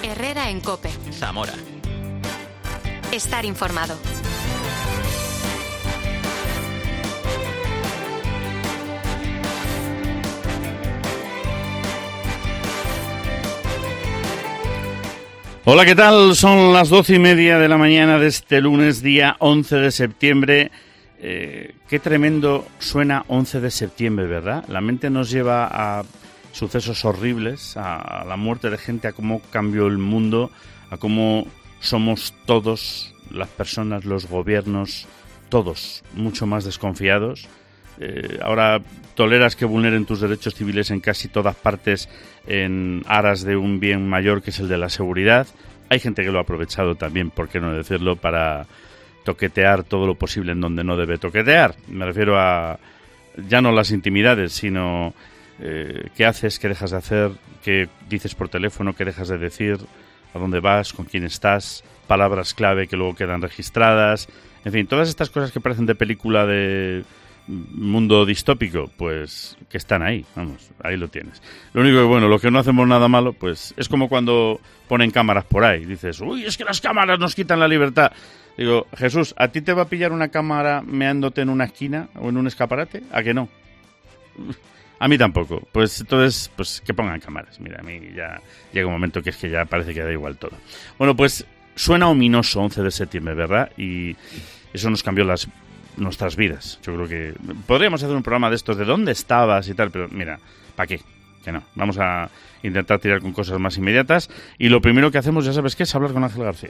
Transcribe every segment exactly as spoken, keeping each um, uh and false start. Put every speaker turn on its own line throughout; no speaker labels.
Herrera en COPE.
Zamora.
Estar informado.
Hola, ¿qué tal? Son las doce y media de la mañana de este lunes, día once de septiembre. Eh, qué tremendo suena once de septiembre, ¿verdad? La mente nos lleva a sucesos horribles, a la muerte de gente, a cómo cambió el mundo, a cómo somos todos, las personas, los gobiernos, todos mucho más desconfiados. Eh, ahora toleras que vulneren tus derechos civiles en casi todas partes en aras de un bien mayor que es el de la seguridad. Hay gente que lo ha aprovechado también, por qué no decirlo, para toquetear todo lo posible en donde no debe toquetear. Me refiero a ya no las intimidades, sino eh, qué haces, qué dejas de hacer, qué dices por teléfono, qué dejas de decir, a dónde vas, con quién estás, palabras clave que luego quedan registradas. En fin, todas estas cosas que parecen de película de mundo distópico, pues que están ahí, vamos, ahí lo tienes. Lo único que, bueno, lo que no hacemos nada malo, pues es como cuando ponen cámaras por ahí, dices, uy, es que las cámaras nos quitan la libertad. Digo, Jesús, ¿a ti te va a pillar una cámara meándote en una esquina o en un escaparate? ¿A que no? A mí tampoco. Pues entonces, pues que pongan cámaras. Mira, a mí ya llega un momento que es que ya parece que da igual todo. Bueno, pues suena ominoso once de septiembre, ¿verdad? Y eso nos cambió las nuestras vidas. Yo creo que podríamos hacer un programa de estos de dónde estabas y tal, pero mira, ¿para qué? Que no. Vamos a intentar tirar con cosas más inmediatas y lo primero que hacemos, ya sabes qué, es hablar con Ángel García.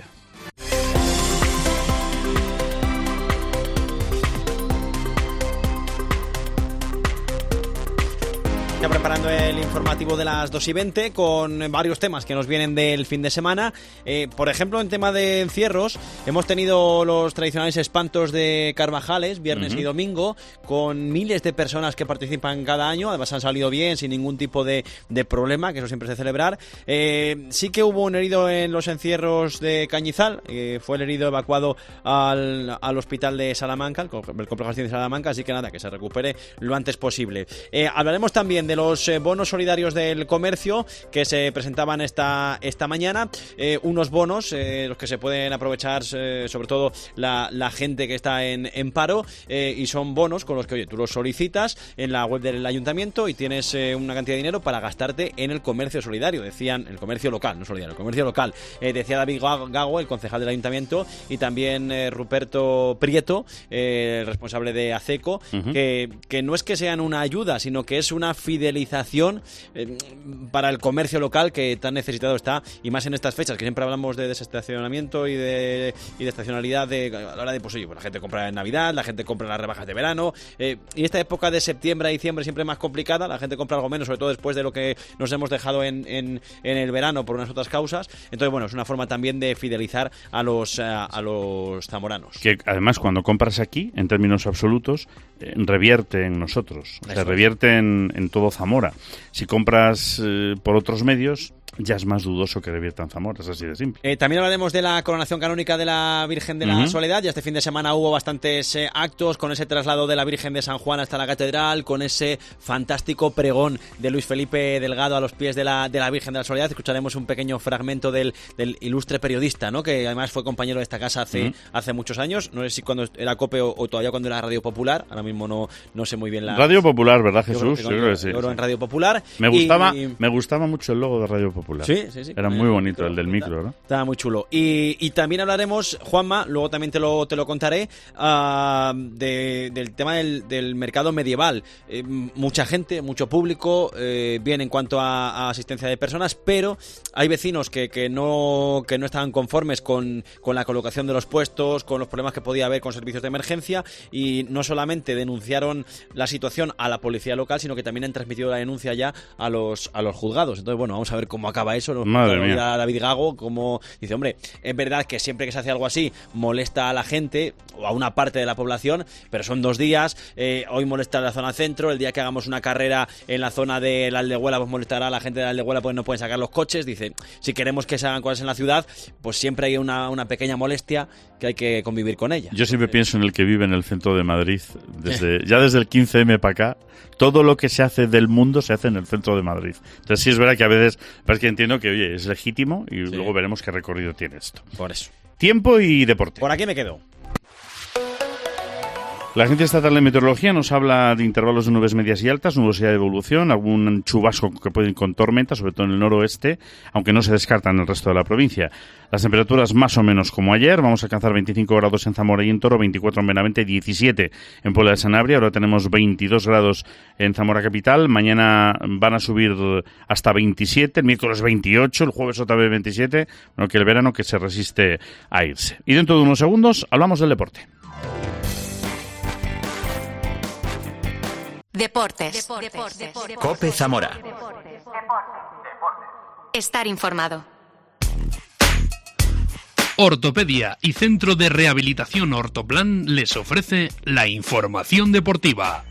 Ya preparando el informativo de las dos y veinte con varios temas que nos vienen del fin de semana. Eh, por ejemplo, en tema de encierros, hemos tenido los tradicionales espantos de Carvajales, viernes uh-huh. y domingo, con miles de personas que participan cada año. Además han salido bien, sin ningún tipo de, de problema, que eso siempre es de celebrar. Eh, sí que hubo un herido en los encierros de Cañizal, eh, fue el herido evacuado al, al hospital de Salamanca, el complejo de Salamanca, así que nada, que se recupere lo antes posible. Eh, hablaremos también de de los eh, bonos solidarios del comercio que se presentaban esta, esta mañana, eh, unos bonos eh, los que se pueden aprovechar eh, sobre todo la, la gente que está en, en paro eh, y son bonos con los que oye, tú los solicitas en la web del ayuntamiento y tienes eh, una cantidad de dinero para gastarte en el comercio solidario, decían, el comercio local, no solidario, el comercio local, eh, decía David Gago, el concejal del ayuntamiento, y también eh, Ruperto Prieto, eh, el responsable de ACECO, uh-huh. que, que no es que sean una ayuda, sino que es una fidelización fidelización eh, para el comercio local que tan necesitado está, y más en estas fechas que siempre hablamos de desestacionamiento y de, y de estacionalidad de, a la hora de, pues oye, pues la gente compra en Navidad, la gente compra en las rebajas de verano eh, y esta época de septiembre a diciembre siempre es más complicada, la gente compra algo menos, sobre todo después de lo que nos hemos dejado en, en, en el verano por unas otras causas. Entonces bueno, es una forma también de fidelizar a los, a, a los zamoranos. Que además cuando compras aquí, en términos absolutos, eh, revierte en nosotros,
Eso se revierte en, en todo Zamora. Si compras eh, por otros medios, ya es más dudoso que reviertan Zamora, es así de simple.
Eh, también hablaremos de la coronación canónica de la Virgen de la uh-huh. Soledad. Ya este fin de semana hubo bastantes eh, actos con ese traslado de la Virgen de San Juan hasta la catedral, con ese fantástico pregón de Luis Felipe Delgado a los pies de la, de la Virgen de la Soledad. Escucharemos un pequeño fragmento del, del ilustre periodista, ¿no? Que además fue compañero de esta casa hace, uh-huh. hace muchos años. No sé si cuando era COPE o, o todavía cuando era Radio Popular. Ahora mismo no, no sé muy bien la...
Radio Popular, ¿verdad, Jesús?
Yo creo, yo creo que sí. Yo creo en Radio Popular.
Me gustaba, y... me gustaba mucho el logo de Radio Popular.
Sí, sí, sí.
Era muy bonito, el del micro, ¿no?
Estaba muy chulo. Y, y también hablaremos, Juanma, luego también te lo, te lo contaré, uh, de, del tema del, del mercado medieval. Eh, mucha gente, mucho público, eh, bien en cuanto a, a asistencia de personas, pero hay vecinos que, que, no, que no estaban conformes con, con la colocación de los puestos, con los problemas que podía haber con servicios de emergencia, y no solamente denunciaron la situación a la policía local, sino que también han transmitido la denuncia ya a los, a los juzgados. Entonces, bueno, vamos a ver cómo acaba eso.
Madre mía.
David Gago, como dice, hombre, es verdad que siempre que se hace algo así molesta a la gente o a una parte de la población, pero son dos días, eh, hoy molesta en la zona centro, el día que hagamos una carrera en la zona de la Aldehuela pues molestará a la gente de la Aldehuela pues no pueden sacar los coches. Dice, si queremos que se hagan cosas en la ciudad, pues siempre hay una, una pequeña molestia que hay que convivir con ella.
Yo siempre pienso en el que vive en el centro de Madrid, desde ya desde el quince eme para acá, todo lo que se hace del mundo se hace en el centro de Madrid. Entonces sí es verdad que a veces, pero es que entiendo que, oye, es legítimo y
Sí.
luego veremos qué recorrido tiene esto.
Por eso.
Tiempo y deporte.
Por aquí me quedo.
La Agencia Estatal de Meteorología nos habla de intervalos de nubes medias y altas, nubosidad de evolución, algún chubasco que puede ir con tormenta, sobre todo en el noroeste, aunque no se descarta en el resto de la provincia. Las temperaturas más o menos como ayer, vamos a alcanzar veinticinco grados en Zamora y en Toro, veinticuatro en Benavente, diecisiete en Puebla de Sanabria, ahora tenemos veintidós grados en Zamora capital, mañana van a subir hasta veintisiete, el miércoles veintiocho, el jueves otra vez veintisiete, bueno, que el verano que se resiste a irse. Y dentro de unos segundos hablamos del deporte.
Deportes. Deportes. Deportes.
COPE Zamora.
Estar informado.
Ortopedia y Centro de Rehabilitación Ortoplan les ofrece la información deportiva.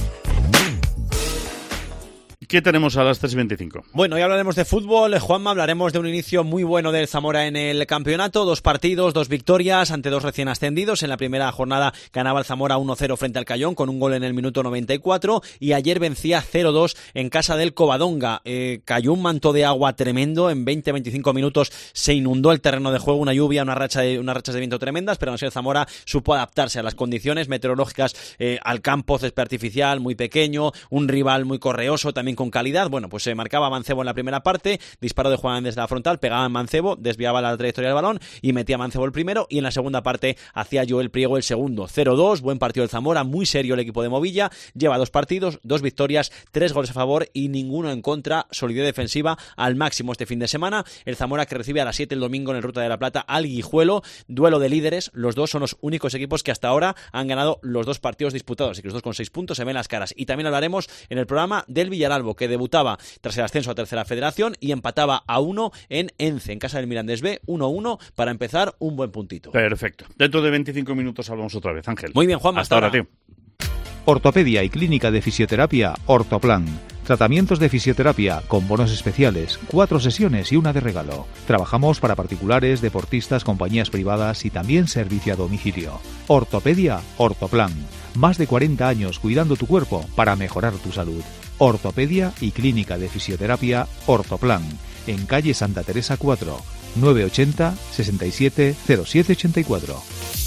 ¿Qué tenemos a las tres y veinticinco?
Bueno, hoy hablaremos de fútbol. Juanma, hablaremos de un inicio muy bueno del Zamora en el campeonato. Dos partidos, dos victorias ante dos recién ascendidos. En la primera jornada ganaba el Zamora uno cero frente al Cayón con un gol en el minuto noventa y cuatro y ayer vencía cero dos en casa del Covadonga. Eh, cayó un manto de agua tremendo. En veinte a veinticinco minutos se inundó el terreno de juego, una lluvia, una racha de, unas rachas de viento tremendas, pero aún así el Zamora supo adaptarse a las condiciones meteorológicas, eh, al campo, césped artificial muy pequeño, un rival muy correoso, también con calidad. Bueno, pues se marcaba Mancebo en la primera parte, disparo de Juan desde la frontal, pegaba en Mancebo, desviaba la trayectoria del balón y metía Mancebo el primero, y en la segunda parte hacía Joel Priego el segundo. cero dos, buen partido del Zamora, muy serio el equipo de Movilla, lleva dos partidos, dos victorias, tres goles a favor y ninguno en contra, solidez defensiva al máximo este fin de semana. El Zamora que recibe a las siete el domingo en el Ruta de la Plata al Guijuelo, duelo de líderes, los dos son los únicos equipos que hasta ahora han ganado los dos partidos disputados, y que los dos con seis puntos se ven las caras. Y también hablaremos en el programa del Villaralbo, que debutaba tras el ascenso a Tercera Federación y empataba a uno en Ence, en casa del Mirandés B, uno uno, para empezar un buen puntito.
Perfecto. Dentro de veinticinco minutos hablamos otra vez, Ángel.
Muy bien, Juanma,
hasta, hasta ahora, tío.
Ortopedia y Clínica de Fisioterapia Ortoplan. Tratamientos de fisioterapia con bonos especiales, cuatro sesiones y una de regalo. Trabajamos para particulares, deportistas, compañías privadas y también servicio a domicilio. Ortopedia Ortoplan. Más de cuarenta años cuidando tu cuerpo para mejorar tu salud. Ortopedia y Clínica de Fisioterapia Ortoplan. En calle Santa Teresa cuatro, nueve ochenta, sesenta y siete, cero siete ochenta y cuatro.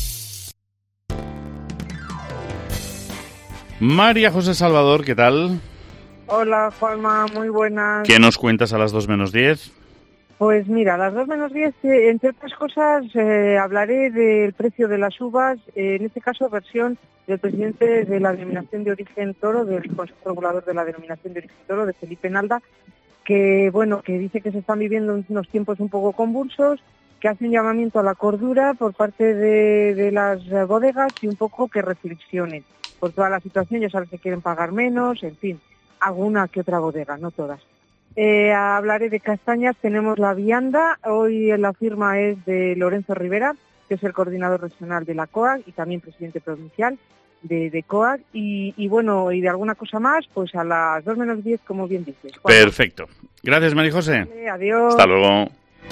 María José Salvador, ¿qué tal?
Hola, Juanma, muy buenas.
¿Qué nos cuentas a las dos menos diez?
Pues mira, a las dos menos diez, eh, entre otras cosas, eh, hablaré del precio de las uvas, eh, en este caso versión del presidente de la Denominación de Origen Toro, del Consejo Regulador de la Denominación de Origen Toro, de Felipe Nalda, que bueno, que dice que se están viviendo unos tiempos un poco convulsos, que hace un llamamiento a la cordura por parte de, de las bodegas y un poco que reflexionen por toda la situación. Ya sabes que quieren pagar menos, en fin, alguna que otra bodega, no todas. Eh, hablaré de castañas, tenemos la vianda, hoy la firma es de Lorenzo Rivera, que es el coordinador regional de la COAG y también presidente provincial de, de COAG, y, y bueno, y de alguna cosa más, pues a las dos menos diez, como bien dices. Juan.
Perfecto. Gracias, María José.
Vale, adiós.
Hasta luego.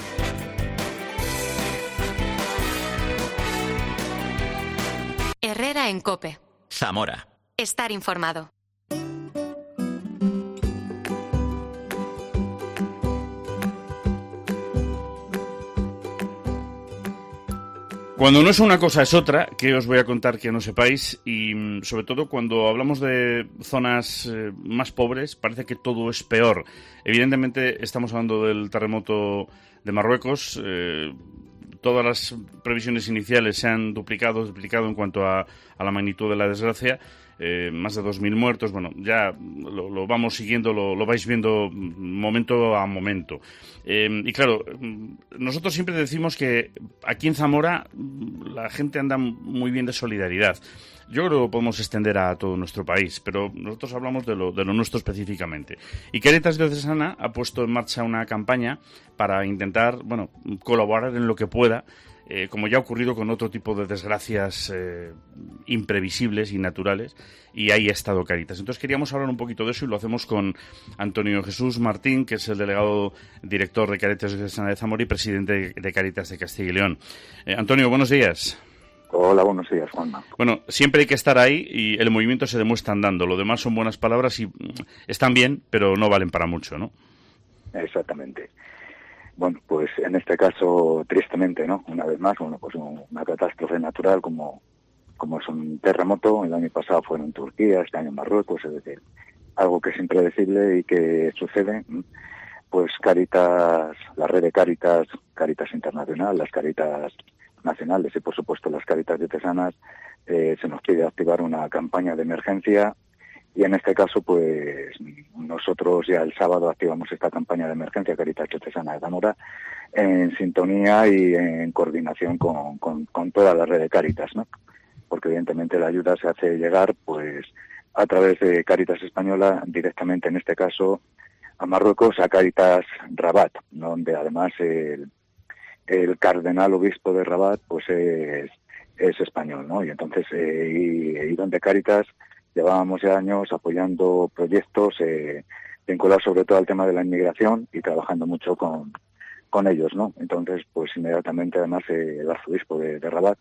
Herrera en COPE.
Zamora.
Estar informado.
Cuando no es una cosa es otra, que os voy a contar que no sepáis, y sobre todo cuando hablamos de zonas eh, más pobres, parece que todo es peor. Evidentemente estamos hablando del terremoto de Marruecos, eh, todas las previsiones iniciales se han duplicado, duplicado en cuanto a, a la magnitud de la desgracia. Eh, más de dos mil muertos, bueno, ya lo, lo vamos siguiendo, lo, lo vais viendo momento a momento. Eh, y claro, nosotros siempre decimos que aquí en Zamora la gente anda muy bien de solidaridad. Yo creo que lo podemos extender a todo nuestro país, pero nosotros hablamos de lo, de lo nuestro específicamente. Y Cáritas Diocesana ha puesto en marcha una campaña para intentar, bueno, colaborar en lo que pueda, Eh, como ya ha ocurrido con otro tipo de desgracias eh, imprevisibles y naturales, y ahí ha estado Cáritas. Entonces queríamos hablar un poquito de eso y lo hacemos con Antonio Jesús Martín, que es el delegado director de Cáritas Diocesana de Zamora y presidente de Cáritas de Castilla y León. Eh, Antonio, buenos días.
Hola, buenos días, Juanma.
Bueno, siempre hay que estar ahí y el movimiento se demuestra andando. Lo demás son buenas palabras y están bien, pero no valen para mucho, ¿no?
exactamente. Bueno, pues en este caso, tristemente, ¿no? Una vez más, bueno, pues una catástrofe natural como, como es un terremoto. El año pasado fue en Turquía, este año en Marruecos, es decir, algo que es impredecible y que sucede. Pues Cáritas, la red de Cáritas, Cáritas Internacional, las Cáritas nacionales y por supuesto las Cáritas diocesanas, eh, se nos pide activar una campaña de emergencia. Y en este caso, pues nosotros ya el sábado activamos esta campaña de emergencia Cáritas Diocesana de Zamora en sintonía y en coordinación con, con, con toda la red de Cáritas, ¿no? Porque evidentemente la ayuda se hace llegar pues a través de Cáritas Española, directamente en este caso a Marruecos, a Cáritas Rabat, donde además el, el cardenal obispo de Rabat pues es, es español, ¿no? Y entonces, eh, y, y donde Cáritas llevábamos ya años apoyando proyectos eh, vinculados sobre todo al tema de la inmigración y trabajando mucho con, con ellos, ¿no? Entonces, pues inmediatamente además eh, el arzobispo de, de Rabat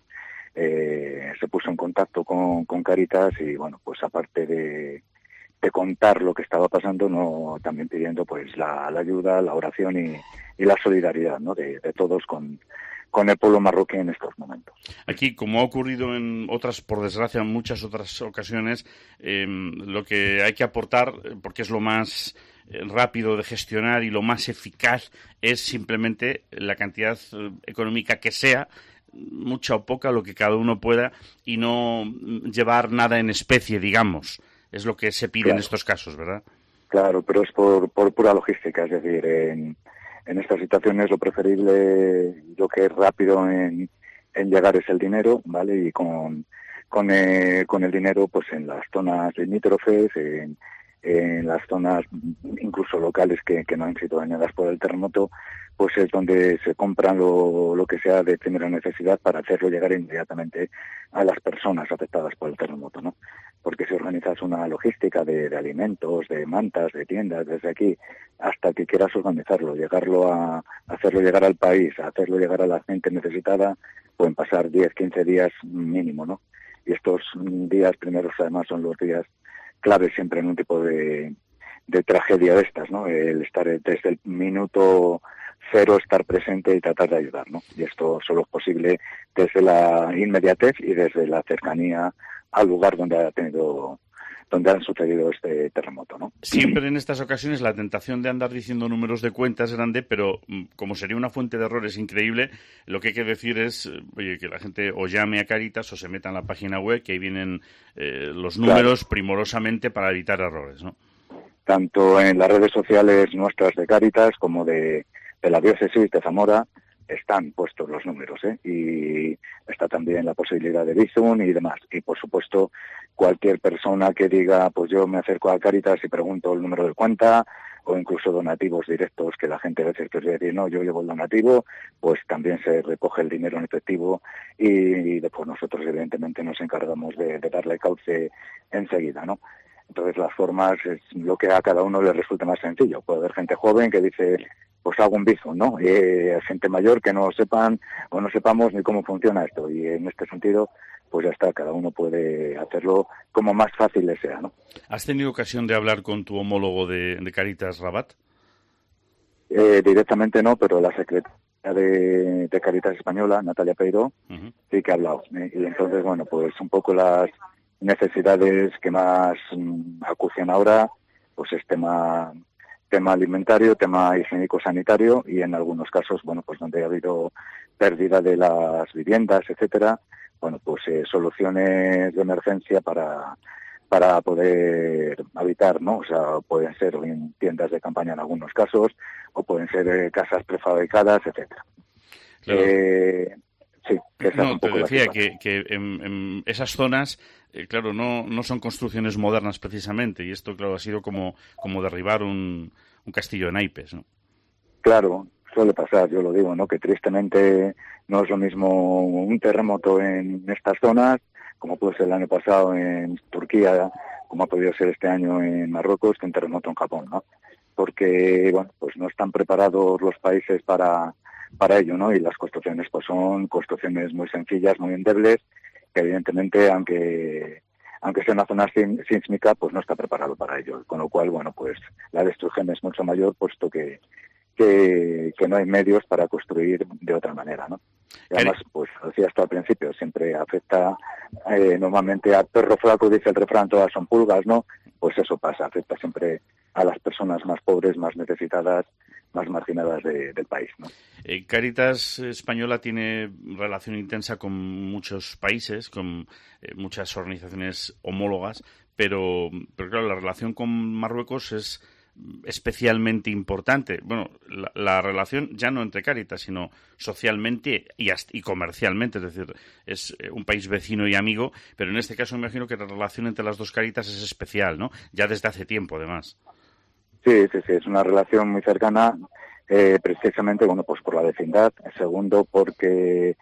eh, se puso en contacto con, con Cáritas y, bueno, pues aparte de, de contar lo que estaba pasando, no también pidiendo pues la, la ayuda, la oración y, y la solidaridad, ¿no? De, de todos con con el pueblo marroquí en estos momentos.
Aquí, como ha ocurrido en otras, por desgracia, en muchas otras ocasiones, eh, lo que hay que aportar, porque es lo más eh, rápido de gestionar y lo más eficaz, es simplemente la cantidad eh, económica que sea, mucha o poca, lo que cada uno pueda, y no llevar nada en especie, digamos. Es lo que se pide claro. En estos casos, ¿verdad?
Claro, pero es por, por pura logística, es decir, en... En estas situaciones lo preferible, lo que es rápido en, en llegar es el dinero, ¿vale? Y con con, eh, con el dinero, pues en las zonas limítrofes, en, en las zonas incluso locales que, que no han sido dañadas por el terremoto, pues es donde se compran lo, lo que sea de primera necesidad para hacerlo llegar inmediatamente a las personas afectadas por el terremoto, ¿no? Porque si organizas una logística de, de alimentos, de mantas, de tiendas, desde aquí, hasta que quieras organizarlo, llegarlo a hacerlo llegar al país, a hacerlo llegar a la gente necesitada, pueden pasar diez, quince días mínimo, ¿no? Y estos días primeros además son los días claves siempre en un tipo de, de tragedia de estas, ¿no? El estar desde el minuto cero, estar presente y tratar de ayudar, ¿no? Y esto solo es posible desde la inmediatez y desde la cercanía al lugar donde ha tenido, donde han sucedido este terremoto, ¿no?
Siempre en estas ocasiones la tentación de andar diciendo números de cuenta es grande, pero como sería una fuente de errores increíble, lo que hay que decir es, oye, que la gente o llame a Cáritas o se meta en la página web, que ahí vienen eh, los números claro. primorosamente para evitar errores, ¿no?
Tanto en las redes sociales nuestras de Cáritas como de, de la diócesis de Zamora están puestos los números, ¿eh? Y está también la posibilidad de Bizum y demás. Y, por supuesto, cualquier persona que diga, pues yo me acerco a Cáritas y pregunto el número de cuenta, o incluso donativos directos, que la gente a veces quiere decir, no, yo llevo el donativo, pues también se recoge el dinero en efectivo y, y después nosotros, evidentemente, nos encargamos de, de darle cauce enseguida, ¿no? Entonces, las formas es lo que a cada uno le resulta más sencillo. Puede haber gente joven que dice, pues hago un Bizum, ¿no? Y eh, gente mayor que no sepan o no sepamos ni cómo funciona esto. Y en este sentido, pues ya está, cada uno puede hacerlo como más fácil le sea, ¿no?
¿Has tenido ocasión de hablar con tu homólogo de, de Cáritas Rabat?
Eh, directamente no, pero la secretaria de, de Cáritas Española, Natalia Peiró, uh-huh. sí que ha hablado. ¿eh? Y entonces, bueno, pues un poco las necesidades que más um, acucian ahora, pues es tema... tema alimentario, tema higiénico-sanitario y en algunos casos, bueno, pues donde ha habido pérdida de las viviendas, etcétera, bueno, pues eh, soluciones de emergencia para para poder habitar, ¿no? O sea, pueden ser en tiendas de campaña en algunos casos o pueden ser eh, casas prefabricadas, etcétera.
Claro.
Eh, sí, que esa
no,
es un poco
te decía
la
que, que en, en esas zonas, eh, claro, no, no son construcciones modernas precisamente y esto, claro, ha sido como, como derribar un, un castillo de naipes, ¿no?
Claro, suele pasar, yo lo digo, ¿no? Que tristemente no es lo mismo un terremoto en estas zonas, como puede ser el año pasado en Turquía, como ha podido ser este año en Marruecos, que un terremoto en Japón, ¿no? Porque, bueno, pues no están preparados los países para, para ello, ¿no? Y las construcciones, pues son construcciones muy sencillas, muy endebles, que evidentemente, aunque aunque sea una zona sísmica, pues no está preparado para ello. Con lo cual, bueno, pues la destrucción es mucho mayor, puesto que, que, que no hay medios para construir de otra manera, ¿no? Y además, pues decía esto al principio, siempre afecta eh, normalmente a perro flaco, dice el refrán, todas son pulgas, ¿no? Pues eso pasa, afecta siempre a las personas más pobres, más necesitadas, más marginadas de, del país, ¿no?
Eh, Cáritas Española tiene relación intensa con muchos países, con eh, muchas organizaciones homólogas, pero, pero claro, la relación con Marruecos es especialmente importante. Bueno, la, la relación ya no entre Cáritas, sino socialmente y, hasta, y comercialmente, es decir, es un país vecino y amigo, pero en este caso me imagino que la relación entre las dos Cáritas es especial, ¿no? Ya desde hace tiempo, además.
Sí, sí, sí, es una relación muy cercana, eh, precisamente, bueno, pues por la vecindad. Segundo, porque,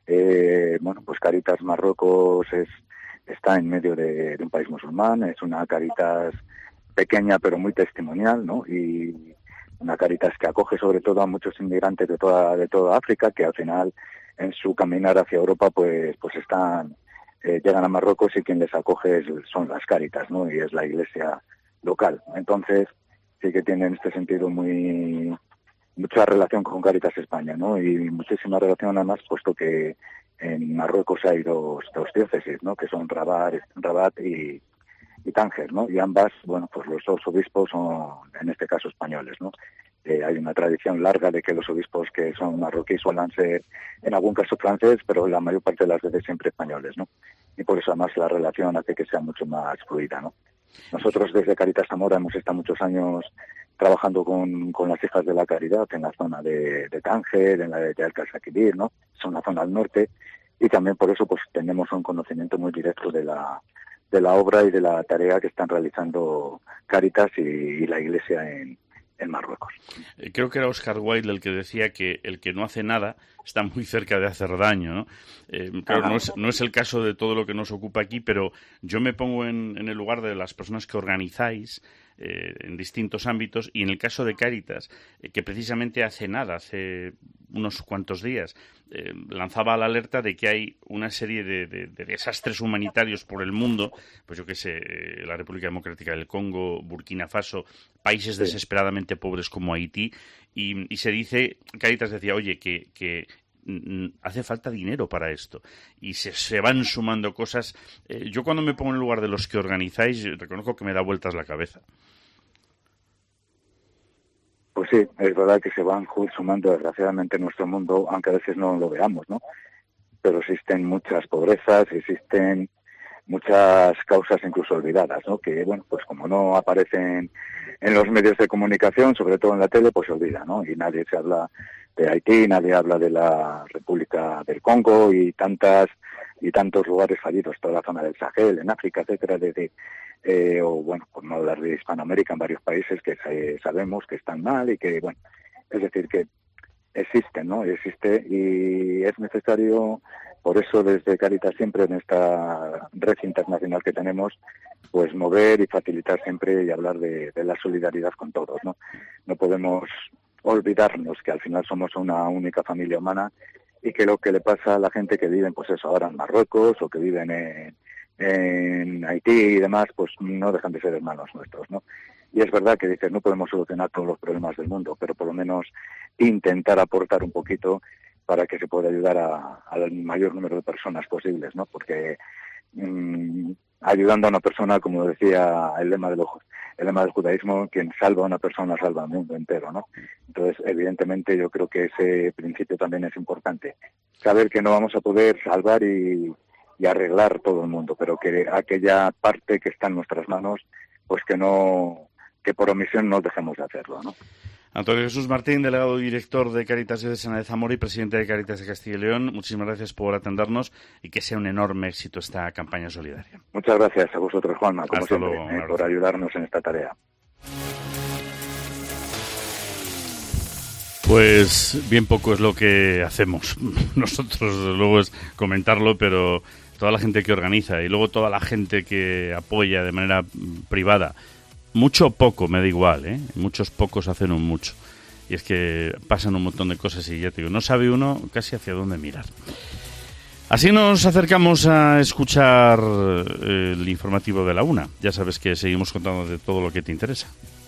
eh, bueno, pues Cáritas Marruecos es, está en medio de, de un país musulmán, es una Cáritas pequeña pero muy testimonial, ¿no? Y una Cáritas que acoge sobre todo a muchos inmigrantes de toda de toda África, que al final en su caminar hacia Europa pues pues están eh, llegan a Marruecos y quien les acoge es, son las Cáritas, ¿no? Y es la iglesia local. Entonces sí que tiene en este sentido muy mucha relación con Cáritas España, ¿no? Y muchísima relación además, puesto que en Marruecos hay dos dos diócesis, ¿no? Que son Rabat, Rabat y y Tánger, ¿no? Y ambas, bueno, pues los dos obispos son, en este caso, españoles, ¿no? Eh, hay una tradición larga de que los obispos que son marroquíes suelen ser, en algún caso, francés, pero la mayor parte de las veces siempre españoles, ¿no? Y por eso, además, la relación hace que sea mucho más fluida, ¿no? Nosotros, desde Cáritas Zamora, hemos estado muchos años trabajando con, con las Hijas de la Caridad en la zona de, de Tánger, en la de Alcasaquibir, ¿no? Es una zona al norte, y también por eso, pues, tenemos un conocimiento muy directo de la de la obra y de la tarea que están realizando Cáritas y, y la Iglesia en, en Marruecos.
Creo que era Oscar Wilde el que decía que el que no hace nada está muy cerca de hacer daño, ¿no? Eh, claro, no es, no es el caso de todo lo que nos ocupa aquí, pero yo me pongo en, en el lugar de las personas que organizáis eh, en distintos ámbitos, y en el caso de Cáritas, eh, que precisamente hace nada, hace unos cuantos días, eh, lanzaba la alerta de que hay una serie de, de, de desastres humanitarios por el mundo, pues yo qué sé, eh, la República Democrática del Congo, Burkina Faso, países sí. desesperadamente pobres como Haití, y, y se dice, Cáritas decía, oye, que, que hace falta dinero para esto, y se, se van sumando cosas. Eh, yo cuando me pongo en el lugar de los que organizáis, reconozco que me da vueltas la cabeza.
Pues sí, es verdad que se van sumando desgraciadamente en nuestro mundo, aunque a veces no lo veamos, ¿no? Pero existen muchas pobrezas, existen muchas causas incluso olvidadas, ¿no? Que, bueno, pues como no aparecen en los medios de comunicación, sobre todo en la tele, pues se olvida, ¿no? Y nadie se habla de Haití, nadie habla de la República del Congo y tantas y tantos lugares fallidos, toda la zona del Sahel, en África, etcétera, de, eh, o bueno, por no hablar de Hispanoamérica, en varios países que eh, sabemos que están mal y que, bueno, es decir, que existen, ¿no? Existe y es necesario, por eso desde Cáritas siempre en esta red internacional que tenemos, pues mover y facilitar siempre y hablar de, de la solidaridad con todos, ¿no? No podemos olvidarnos que al final somos una única familia humana y que lo que le pasa a la gente que vive, pues eso, ahora en Marruecos o que viven en, en Haití y demás, pues no dejan de ser hermanos nuestros, ¿no? Y es verdad que dices, no podemos solucionar todos los problemas del mundo, pero por lo menos intentar aportar un poquito para que se pueda ayudar a, al mayor número de personas posibles, ¿no? Porque mmm, ayudando a una persona, como decía el lema de los el lema del judaísmo, quien salva a una persona salva al mundo entero, ¿no? Entonces, evidentemente, yo creo que ese principio también es importante. Saber que no vamos a poder salvar y, y arreglar todo el mundo, pero que aquella parte que está en nuestras manos, pues que no, que por omisión no dejemos de hacerlo, ¿no?
Antonio Jesús Martín, delegado y director de Cáritas Diocesana de Zamora y presidente de Cáritas de Castilla y León, muchísimas gracias por atendernos y que sea un enorme éxito esta campaña solidaria.
Muchas gracias a vosotros, Juanma, como
Hasta
siempre,
luego,
eh, por ayudarnos en esta tarea.
Pues bien poco es lo que hacemos. Nosotros, desde luego, es comentarlo, pero toda la gente que organiza y luego toda la gente que apoya de manera privada, mucho o poco, me da igual, ¿eh? Muchos pocos hacen un mucho. Y es que pasan un montón de cosas y ya te digo, no sabe uno casi hacia dónde mirar. Así nos acercamos a escuchar eh, el informativo de la una. Ya sabes que seguimos contando de todo lo que te interesa.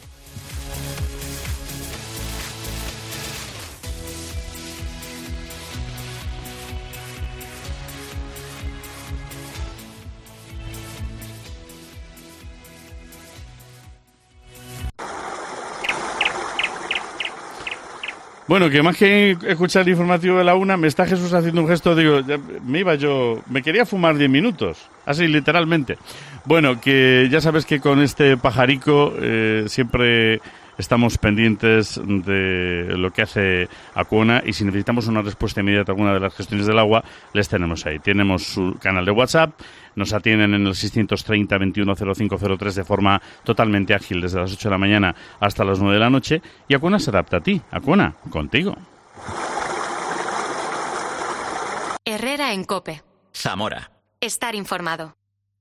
Bueno, que más que escuchar el informativo de la una, me está Jesús haciendo un gesto, digo, ya me iba yo, me quería fumar diez minutos, así literalmente. Bueno, que ya sabes que con este pajarico eh, siempre estamos pendientes de lo que hace Acciona y si necesitamos una respuesta inmediata a alguna de las gestiones del agua, les tenemos ahí. Tenemos su canal de WhatsApp, nos atienden en el seiscientos treinta, veintiuno cero cinco cero tres de forma totalmente ágil desde las ocho de la mañana hasta las nueve de la noche y Acciona se adapta a ti. Acciona, contigo.
Herrera en COPE.
Zamora.
Estar informado.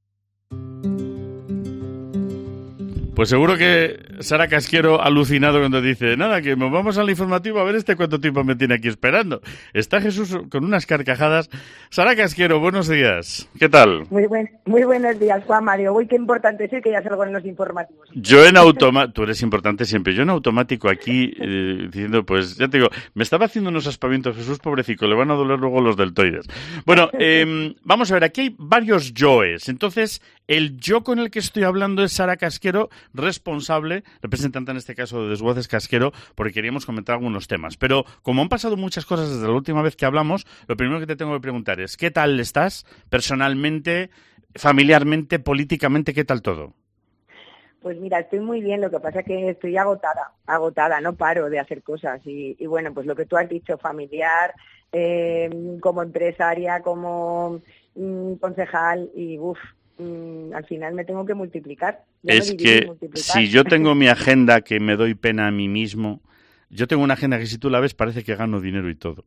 Pues seguro que Sara Casquero ha alucinado cuando dice, nada, que nos vamos al informativo a ver este cuánto tiempo me tiene aquí esperando. Está Jesús con unas carcajadas. Sara Casquero, buenos días. ¿Qué tal?
Muy buen, muy buenos días, Juan Mario. Uy, qué importante es que ya salgo en los informativos.
Yo en automático, tú eres importante siempre, yo en automático aquí eh, diciendo, pues ya te digo, me estaba haciendo unos aspavientos, Jesús, pobrecito, le van a doler luego los deltoides. Bueno, eh, vamos a ver, aquí hay varios yoes, entonces el yo con el que estoy hablando es Sara Casquero, responsable, representante en este caso de Desguaces Casquero, porque queríamos comentar algunos temas. Pero como han pasado muchas cosas desde la última vez que hablamos, lo primero que te tengo que preguntar es, ¿qué tal estás personalmente, familiarmente, políticamente, qué tal todo?
Pues mira, estoy muy bien, lo que pasa es que estoy agotada, agotada, no paro de hacer cosas. Y, y bueno, pues lo que tú has dicho, familiar, eh, como empresaria, como mm, concejal, y uff, mm, al final me tengo que multiplicar. Ya
es que si yo tengo mi agenda que me doy pena a mí mismo, yo tengo una agenda que si tú la ves parece que gano dinero y todo.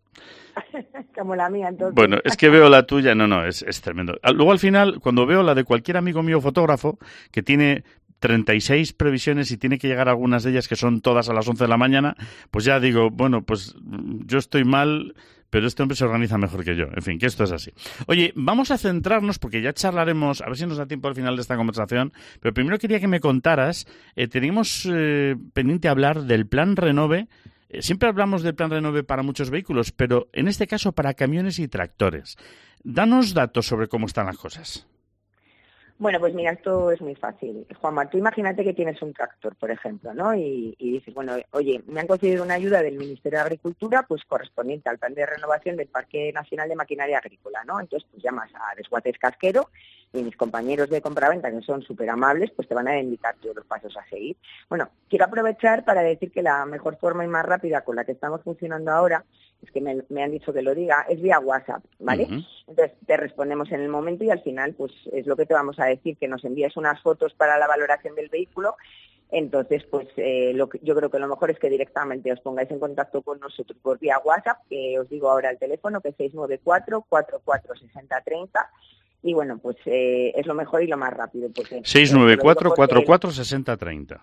Como la mía, entonces.
Bueno, es que veo la tuya, no, no, es, es tremendo. Luego al final, cuando veo la de cualquier amigo mío fotógrafo, que tiene treinta y seis previsiones y tiene que llegar a algunas de ellas que son todas a las once de la mañana, pues ya digo, bueno, pues yo estoy mal, pero este hombre se organiza mejor que yo. En fin, que esto es así. Oye, vamos a centrarnos, porque ya charlaremos, a ver si nos da tiempo al final de esta conversación, pero primero quería que me contaras, eh, teníamos eh, pendiente hablar del Plan Renove. Eh, siempre hablamos del Plan Renove para muchos vehículos, pero en este caso para camiones y tractores. Danos datos sobre cómo están las cosas.
Bueno, pues mira, esto es muy fácil. Juanma, tú imagínate que tienes un tractor, por ejemplo, ¿no? Y, y dices, bueno, oye, me han concedido una ayuda del Ministerio de Agricultura, pues correspondiente al plan de renovación del Parque Nacional de Maquinaria Agrícola, ¿no? Entonces, pues llamas a Desguaces Casquero y mis compañeros de compraventa, que son súper amables, pues te van a indicar todos los pasos a seguir. Bueno, quiero aprovechar para decir que la mejor forma y más rápida con la que estamos funcionando ahora, es que me, me han dicho que lo diga, es vía WhatsApp, ¿vale? Uh-huh. Entonces te respondemos en el momento y al final pues es lo que te vamos a decir, que nos envíes unas fotos para la valoración del vehículo. Entonces pues eh, lo que, yo creo que lo mejor es que directamente os pongáis en contacto con nosotros por vía WhatsApp, que os digo ahora el teléfono, que es seis nueve cuatro, cuatro cuatro seis cero tres cero. Y bueno, pues eh, es lo mejor y lo más rápido.
seis nueve cuatro, cuatro cuatro seis cero tres cero.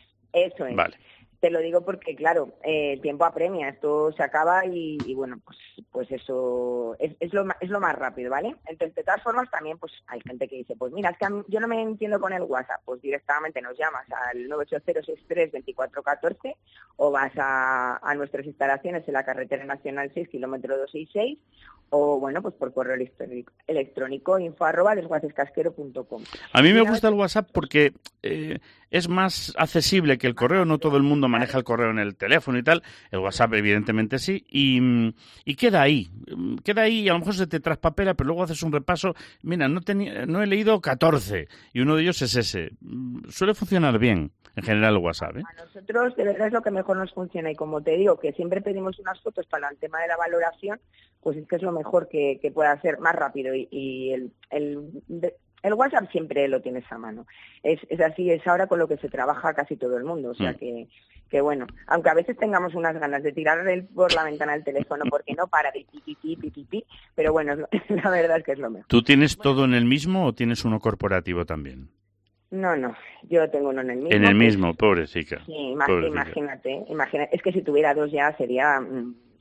Eso es.
Vale.
Te lo digo porque, claro, eh, el tiempo apremia, esto se acaba y, y bueno, pues pues eso es, es, lo, es lo más rápido, ¿vale? Entonces, de todas formas, también pues hay gente que dice, pues mira, es que yo no me entiendo con el WhatsApp, pues directamente nos llamas al nueve ocho cero seis tres dos cuatro uno cuatro o vas a, a nuestras instalaciones en la carretera nacional seis, kilómetro doscientos sesenta y seis, o bueno, pues por correo electrónico, electrónico info arroba desguacescasquero punto com.
A mí me gusta el WhatsApp porque eh, es más accesible que el correo, no todo el mundo maneja el correo en el teléfono y tal, el WhatsApp evidentemente sí, y, y queda ahí, queda ahí y a lo mejor se te traspapela, pero luego haces un repaso, mira, no, tenía, no he leído catorce y uno de ellos es ese. Suele funcionar bien en general el WhatsApp, ¿eh?
A nosotros de verdad es lo que mejor nos funciona y como te digo, que siempre pedimos unas fotos para el tema de la valoración, pues es que es lo mejor que, que pueda ser más rápido y, y el, el, el WhatsApp siempre lo tienes a mano. Es, es así, es ahora con lo que se trabaja casi todo el mundo, o sea mm. que, que bueno, aunque a veces tengamos unas ganas de tirar por la ventana del teléfono porque no para de pipipi, pipipi, pero bueno, la verdad es que es lo mejor.
¿Tú tienes
bueno.
todo en el mismo o tienes uno corporativo también?
No, no, yo tengo uno en el mismo.
En el mismo, pobrecita.
Sí, pobrecita. imagínate, imagínate. Es que si tuviera dos ya sería...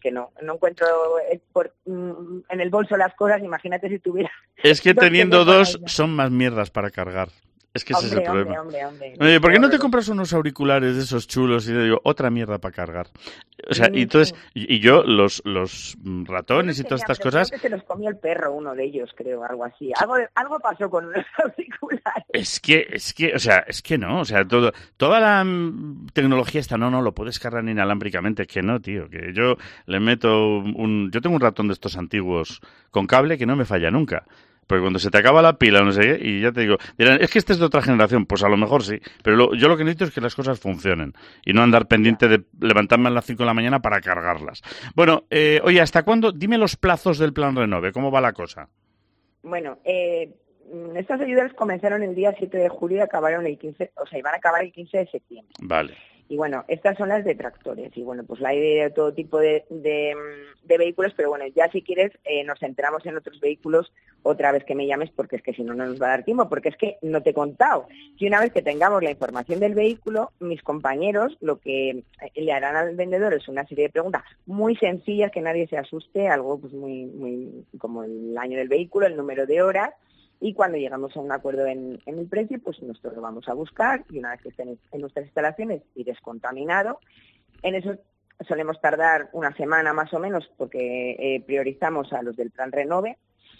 que no, no encuentro eh, por, mm, en el bolso las cosas, imagínate si tuviera...
Es que
dos
teniendo dos
teléfonos.
son más mierdas para cargar. Es que ese
Hombre,
es el problema.
hombre, hombre, hombre.
Oye, ¿por qué no te
Horror.
compras unos auriculares de esos chulos y le digo, otra mierda para cargar? O sea,
Mm,
y entonces,
sí.
y, y yo, los, los ratones y
Yo los
todas
tenía,
estas
pero
cosas,
creo que se los comió el perro, uno de ellos, creo, algo así. Algo, algo pasó con unos auriculares.
es que, es que, o sea, es que no, o sea, todo, toda la mm, tecnología esta, no, no, lo puedes cargar inalámbricamente, que no, tío, que yo le meto un, yo tengo un ratón de estos antiguos con cable que no me falla nunca. Porque cuando se te acaba la pila, no sé qué, y ya te digo, dirán, es que este es de otra generación, pues a lo mejor sí, pero lo, yo lo que necesito es que las cosas funcionen y no andar pendiente de levantarme a las cinco de la mañana para cargarlas. Bueno, eh, oye, ¿hasta cuándo? Dime los plazos del plan Renove, ¿cómo va la cosa?
Bueno, eh, estas ayudas comenzaron el día siete de julio y acabaron el quince, o sea, iban a acabar el quince de septiembre.
Vale.
Y bueno, estas son las de tractores. Y bueno, pues la hay de todo tipo de, de, de vehículos, pero bueno, ya si quieres eh, nos centramos en otros vehículos otra vez que me llames, porque es que si no, no nos va a dar tiempo, porque es que no te he contado. Si una vez que tengamos la información del vehículo, mis compañeros lo que le harán al vendedor es una serie de preguntas muy sencillas, que nadie se asuste, algo pues muy, muy como el año del vehículo, el número de horas. Y cuando llegamos a un acuerdo en, en el precio, pues nosotros lo vamos a buscar y una vez que esté en, en nuestras instalaciones y descontaminado, en eso solemos tardar una semana más o menos porque eh, priorizamos a los del plan Renove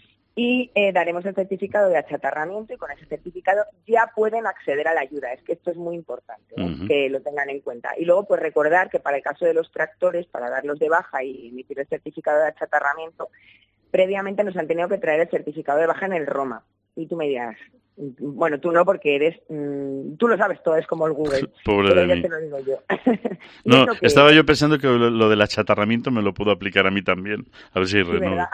y eh, daremos el certificado de achatarramiento y con ese certificado ya pueden acceder a la ayuda. Es que esto es muy importante, ¿eh? Uh-huh. Que lo tengan en cuenta. Y luego pues recordar que para el caso de los tractores, para darlos de baja y emitir el certificado de achatarramiento, previamente nos han tenido que traer el certificado de baja en el Roma. Y tú me dirás, bueno, tú no, porque eres, mmm, tú lo sabes todo, es como el Google.
Pobre
pero
de
yo
mí.
te lo digo yo.
No,
que...
estaba yo pensando que lo, lo del achatarramiento me lo puedo aplicar a mí también. A ver si
sí,
Renove.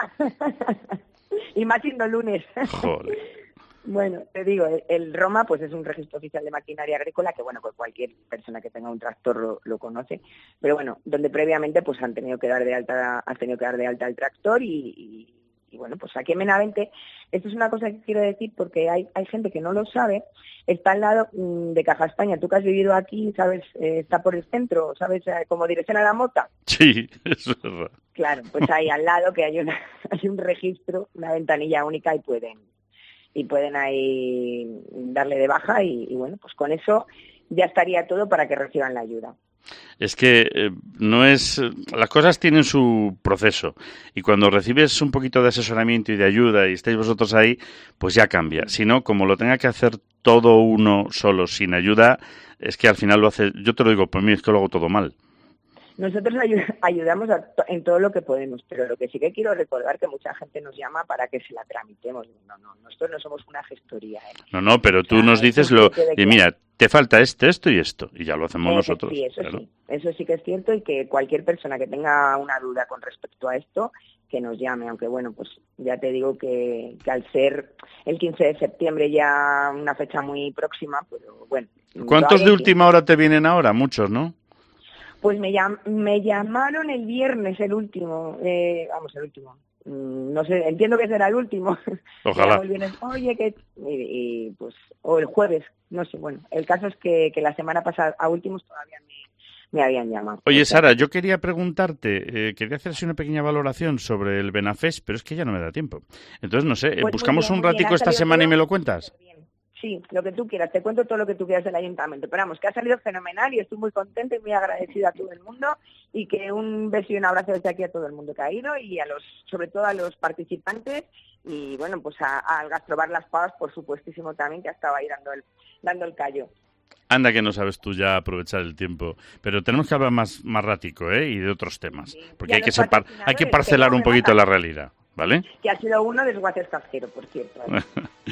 Y más siendo lunes.
Joder.
Bueno, te digo, el Roma pues es un registro oficial de maquinaria agrícola que, bueno, pues cualquier persona que tenga un tractor lo, lo conoce, pero bueno, donde previamente pues han tenido que dar de alta, han tenido que dar de alta el tractor y, y, y bueno, pues aquí en Benavente, esto es una cosa que quiero decir porque hay, hay gente que no lo sabe, está al lado mmm, de Caja España, tú que has vivido aquí, sabes, eh, está por el centro, sabes, eh, como dirección a la Mota.
Sí, eso es verdad.
Claro, pues ahí al lado que hay, una, hay un registro, una ventanilla única y pueden y pueden ahí darle de baja y, y bueno, pues con eso ya estaría todo para que reciban la ayuda.
Es que eh, no es... Las cosas tienen su proceso y cuando recibes un poquito de asesoramiento y de ayuda y estáis vosotros ahí, pues ya cambia. Si no, como lo tenga que hacer todo uno solo, sin ayuda, es que al final lo hace... Yo te lo digo, por mí es que lo hago todo mal.
Nosotros ayud- ayudamos a to- en todo lo que podemos, pero lo que sí que quiero recordar que mucha gente nos llama para que se la tramitemos. No, no, nosotros no somos una gestoría. ¿eh?
No, no, pero tú o sea, nos dices lo... Y mira, te falta este, esto y esto, y ya lo hacemos
eh,
nosotros.
Sí, eso
claro.
sí, eso sí que es cierto y que cualquier persona que tenga una duda con respecto a esto, que nos llame, aunque bueno, pues ya te digo que, que al ser el quince de septiembre ya una fecha muy próxima, pero bueno.
¿Cuántos de última hora te vienen ahora? Muchos, ¿no?
Pues me, llam- me llamaron el viernes, el último, eh, vamos, el último, mm, no sé, entiendo que será el último.
Ojalá.
El viernes, oye, que, y, y pues, o el jueves, no sé, bueno, el caso es que, que la semana pasada, a últimos todavía me, me habían llamado.
Oye,
o sea,
Sara, yo quería preguntarte, eh, quería hacer así una pequeña valoración sobre el Benafest, pero es que ya no me da tiempo. Entonces, no sé,
pues
buscamos
bien,
un ratico
bien,
esta semana y me lo cuentas.
Sí, lo que tú quieras, te cuento todo lo que tú quieras del ayuntamiento, pero vamos, que ha salido fenomenal y estoy muy contenta y muy agradecida a todo el mundo y que un beso y un abrazo desde aquí a todo el mundo que ha ido y a los, sobre todo a los participantes y bueno, pues a, al Gastrobar Las Pavas, por supuestísimo también, que ha estado ahí dando el, dando el callo.
Anda que no sabes tú ya aprovechar el tiempo, pero tenemos que hablar más, más ratico, ¿eh? Y de otros temas,
Sí.
porque hay que, separ, hay que parcelar un poquito la realidad, ¿vale?
Que ha sido uno desguaces casquero, por cierto. ¿eh?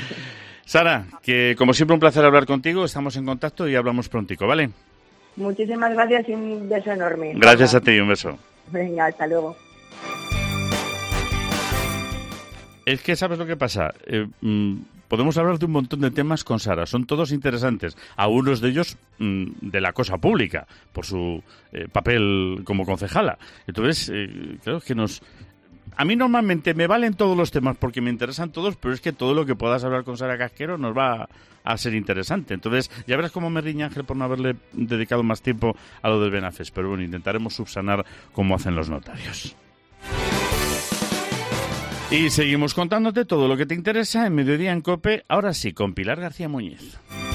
Sara, que como siempre un placer hablar contigo, estamos en contacto y hablamos prontico, ¿vale?
Muchísimas gracias y un beso enorme.
Gracias a ti, un beso.
Venga, hasta luego.
Es que, ¿sabes lo que pasa? Eh, mmm, podemos hablar de un montón de temas con Sara, son todos interesantes, algunos de ellos mmm, de la cosa pública, por su eh, papel como concejala. Entonces, eh, creo que nos... a mí normalmente me valen todos los temas porque me interesan todos, pero es que todo lo que puedas hablar con Sara Casquero nos va a ser interesante. Entonces, ya verás cómo me riña Ángel por no haberle dedicado más tiempo a lo del Benafés, pero bueno, intentaremos subsanar como hacen los notarios. Y seguimos contándote todo lo que te interesa en Mediodía en COPE, ahora sí, con Pilar García Muñiz.